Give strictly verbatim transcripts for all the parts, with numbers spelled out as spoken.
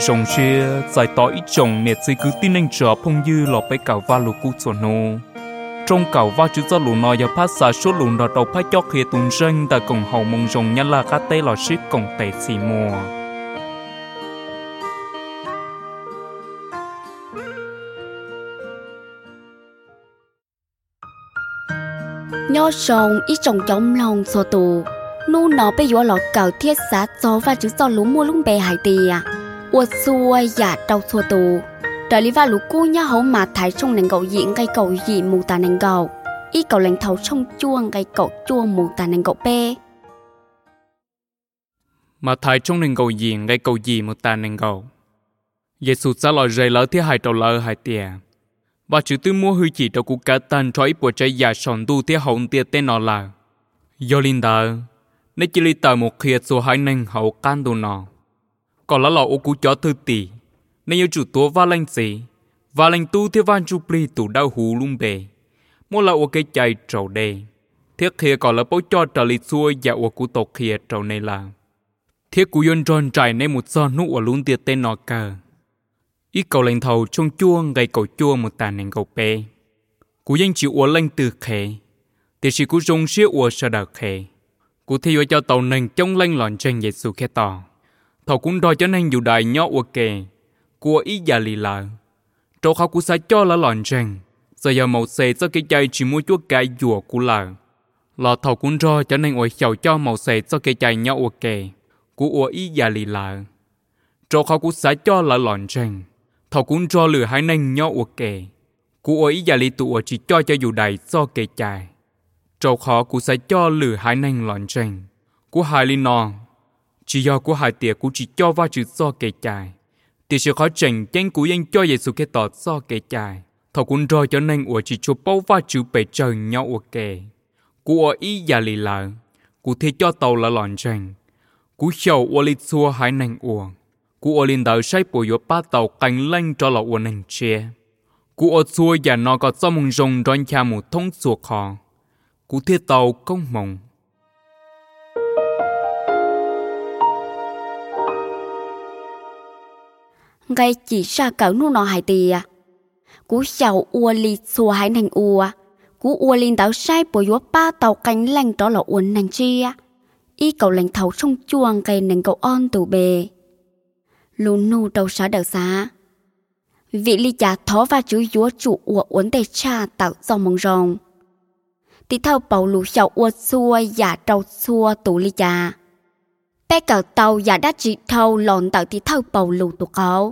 rồng xe giải tỏ ít chồng nè chỉ cứ tin anh chờ phong dư lọ bé cào va lù cú chuẩn nô trong cào va chữ do lù nọ giờ phát xả số lù nọ đầu phát chót khía tuần ranh ta cùng hậu mông rồng nhá là cá tê lọ ship cùng tệ xì mùa nhớ rồng ít chồng chống lòng so tù nu nó bây giờ lọ cào thiết xá cho và chữ do lú mua lung bè hải tì à uất xua giả đau xua tù đời lý và lú cu nhá hấu mà thái trong nền gậu diễn cây cậu dị mù tà nền gậu ít cậu lành thầu trong chuông cây cậu chua mù tà nền gậu bê mà thái trong nền gậu diễn cây cậu dị mù tà nền gậu Giê-xu ra lò rầy lỡ thiết hai trâu lỡ hai tìa và chữ tư mua hư chỉ trâu cú cá tan cho ít bộ trái giả sòn tu thiết hổng tia tên nó là do linh đờ nếu chỉ li tờ một khía số hai nền hậu can đồ nọ còn là lò ô cú chó thư tỷ nên yêu chủ tố va lanh gì và lanh tu thiết van chu pli tủ đau hú lung bề mua là ô cái chạy trầu đề thiết khía còn là bố cho trở lịch xua và ô cú tộc khía trầu này là thiết cú yon tròn trải nên một do nụ ở lún tiệt tên nọ cờ ít cầu lành thầu trong chuông gây cầu chua một tàn nền cầu bê cú danh chịu ô lanh từ khế thì chỉ cú rung xía ô sợ đợt khế cú thi cho tàu nền trong lanh lòn trên Giê-xu khé tỏ thầu cũng đòi cho nên dù đại nhỏ ô kề của ý già lì lợ trâu khó cú xa cho là lòn trên giờ giờ màu xề cho cái chai chỉ mua chúa cái dùa cú lợ lọ thầu cũng đòi cho nên ôi chầu cho màu xề cho cái chai nhỏ ô kề của ý già lì lợ trâu khó cú xa cho là lòn trên thầu cũng cho lửa hai nành nhỏ ô kề của ý già lì tụ chỉ cho cho dù đại cho cái chai trâu khó cú xa cho lửa hai nành lòn trên của hai lì nọ chỉ do của hai tiệt cũng chỉ cho va chữ do kẻ chài, thì sự khó chỉnh chân của anh cho Giê-xu cái tọt do kẻ chài, thầu cũng rồi cho nên của chỉ cho bao va chữ bể trời nhau của kẻ, của ý già lì lợ, của thế cho tàu là lòn chành, của sầu của lịch xua hai nành uổng, của linh đạo sai bộ yếu ba tàu cánh lanh cho là uổng nành chia, của xua già nó có do mông rồng đón cha một thông suộc họ, của thế tàu công mộng. ngay chỉ ra cỡ nu nọ hải tì à cú sầu ua li xua hải nành ua cú ua linh đảo sai bộ yếu ba tàu cánh lanh đó là uốn nành chia y cầu lành thầu trong chuông cây nành cầu on tù bề lù nu đầu xá đợt xá vị ly trà thó và chữ yếu chủ ua uốn tê cha tạo do mong rồng tí thâu bầu lù sầu ua xua giả trâu xua tù ly trà bé cậu tàu giả đắt chỉ thâu lòn tạo tí thâu bầu lù tù khấu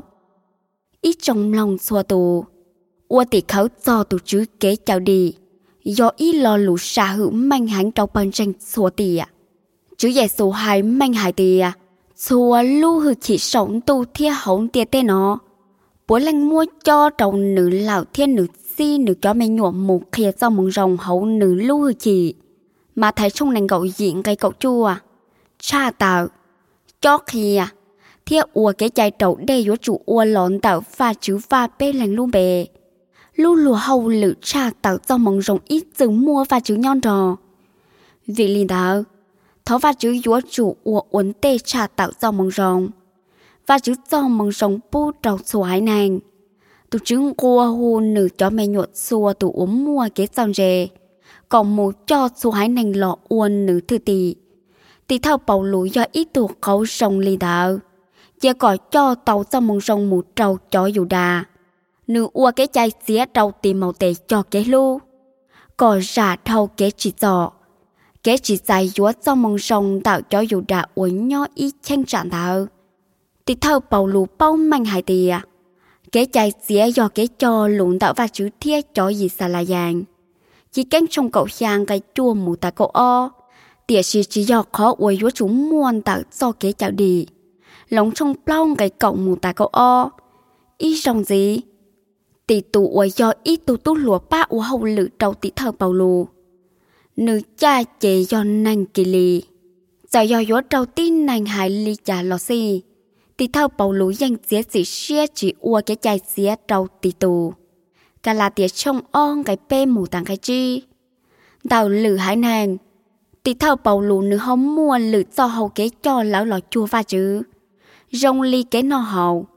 ít trong lòng xua tù ua tí khấu cho tù chứ kế chào đi do ít lo lù xa hữu manh hãng trâu bần tranh xua tì à chứ Giê-xu hai manh hải tì à xua lưu hư chỉ sống tù thia hổng tia tê nó bố lanh mua cho trâu nữ lão thiên nữ si nữ cho mê nhuộm một khía do mong rồng hậu nữ lưu hư chỉ mà thấy trong nành gậu diện cây cậu chua à cha tạo cho khi à thiết ua cái chai trầu đây yếu chủ ua lón tạo pha chứ pha bê lành luôn bề lưu lùa hầu lử cha tạo do mong rồng ít dừng mua pha chứ nhon trò vị linh đạo thó pha chứ yếu chủ ua uốn tê cha tạo do mong rồng pha chứ do mong rồng bu trầu xua hải nàng tụ chứng cua hù nữ cho mẹ nhuột xua tụ uống mua cái dòng rề còn mù cho xua hải nàng lọ uốn nữ thư tì tí thao bầu lũ do ít tuột khẩu sông lì đạo giờ gọi cho tàu do mong rồng một trâu cho dù đà nữ ua cái chai xía trâu tìm màu tệ cho cái lu còn giả thâu cái chỉ dọ cái chỉ dài dúa do mong rồng tạo cho dù đà uống nhỏ ít chanh trạng đạo tí thao bầu lũ bao manh hải tì à cái chai xía do cái cho lụn tạo và chữ thiết cho gì xa là dạng chỉ cánh trong cậu sang cái chua mù ta cậu o tỉa sĩ chỉ do khó uầy vô chúng muôn tạo do kế chào đi lòng trong plong cái cậu mù ta cậu o ý rong gì tỷ tụ uầy do ý tụ tụ lúa ba u hậu lự trâu tí thơ bầu lù nữ cha chế do nành kỳ lì giờ do vô trâu tí nành hải lì chà lò xì tí thơ bầu lù danh xía xỉ xía chỉ ua cái chai xía trâu tỷ tụ cả là tỉa trong on cái bê mù tàng cái chi đào lử hải nàng tí thao bầu lù nữ không mua lử cho hầu kế cho lão lọ chua pha chứ rong ly kế no hầu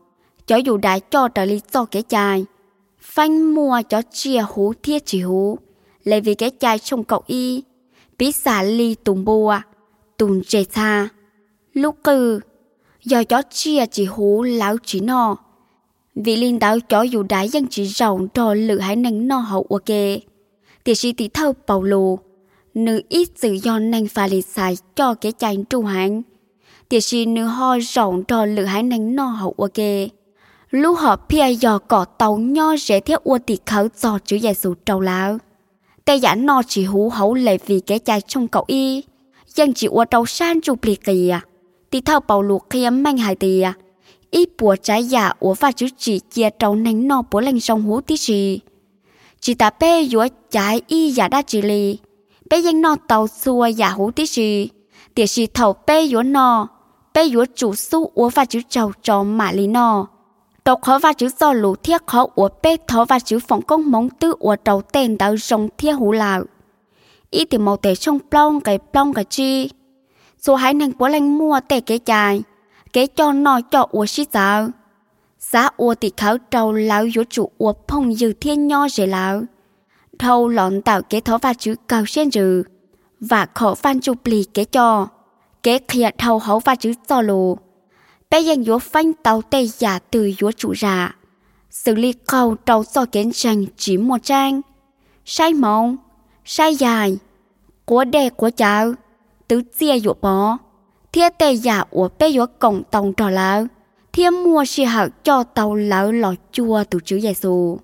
cho dù đã cho trở lý cho cái chai phanh mua cho chia hú thiết chỉ hú lấy vì cái chai trong cậu y bí xả ly tùm bùa tùm chê xa lúc cư do cho chia chỉ hú lão chỉ nọ vì linh đạo cho dù đã dân chỉ rộng cho lự hãy nâng nọ hậu ok thì sĩ tỷ thâu bầu lù nữ ít sự do nâng phá lì xài cho cái chai tru hãng thì sĩ nữ ho rộng cho lự hãy nâng nọ hậu ok lúc họ pia dò cỏ tàu nho rễ theo ua tì khẩu dò chữ giải sụ trâu lão tê giả nọ chỉ hú hấu lệ vì cái chai trong cậu y dân chỉ ua trâu san chụp lì kì à thì thao bầu lục khi manh hài tì à ít bùa trái giả ua và chữ chỉ chia trâu nánh nọ bố lành sông hú tí gì chỉ ta bê dũa trái y giả đa chỉ lì bê dân nọ tàu xua giả hú tí gì thì sĩ thầu bê dũa nọ bê dũa chủ su ua và chữ trâu trò mạ lì nọ đầu khó và chữ do lũ thiết khó của bê thó và chữ phòng công mong tư của đầu tên đạo rồng thiết hú lào ý thì màu tệ trong plong cái plong cái chi số hai năng bố lanh mua tệ cái chài cái cho nó cho của sĩ giáo giá ua thì khảo trâu lão yếu chủ ua phong dư thiên nho rể lão thâu lọn tạo cái thó và chữ cao sen rừ và khó phan chụp lì cái cho cái khía thâu hấu và chữ do lù bé dân dũa phanh tàu tê giả từ dũa chủ ra xử lý cầu trâu do kiến tranh chỉ một trang sai mộng sai dài của đề của cháu tứ chia dũa bó thiết tê giả của bé dũa cổng tàu trò lão thiết mua xì hậu cho tàu lão lọ chua từ chữ giải xù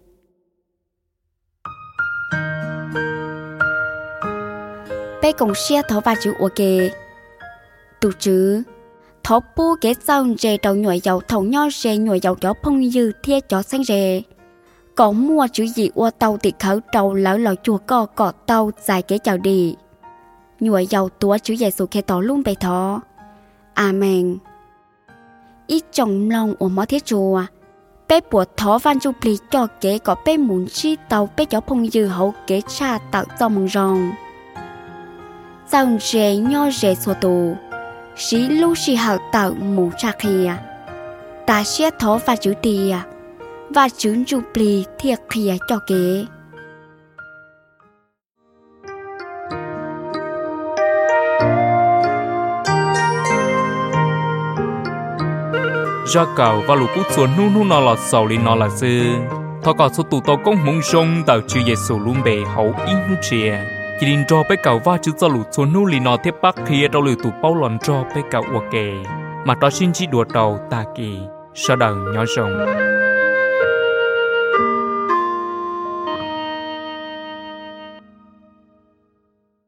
bé cổng xe thó và chữ ua kê từ chữ thọ bu cái dao rề đầu nhồi dầu thầu nho rề nhồi dầu chó phong dư thiết chó xanh rề có mua chữ gì qua tàu thì khẩu trầu lão lò chùa co cọ tàu dài cái chào đi nhồi dầu tua chữ giải số khe tỏ luôn bày thọ amen ít chồng lòng của mó thiết chùa bé bùa thọ van chu pli cho kế có bé muốn chi tàu bé chó phong dư hậu kế cha tạo cho mừng rong dao rề nho rề xua tù sĩ lưu sĩ hậu tạo mù cha khía ta sẽ thó và chữ tìa và chữ chụp lì thiệt khía cho kế ra cầu và lũ cút xuống nu nu nó là sầu li nó là sư thọ cọ số tụ tàu công mông sông tạo chữ Giêsu luôn bề hậu in nu chia chỉ định cho bé cậu va chữ cho lũ xuống nu li nó tiếp bắc kia đâu lử tụ bao lòn cho bé cậu ok mà đó xin chỉ đùa đầu ta kỳ sau đầu nhỏ rồng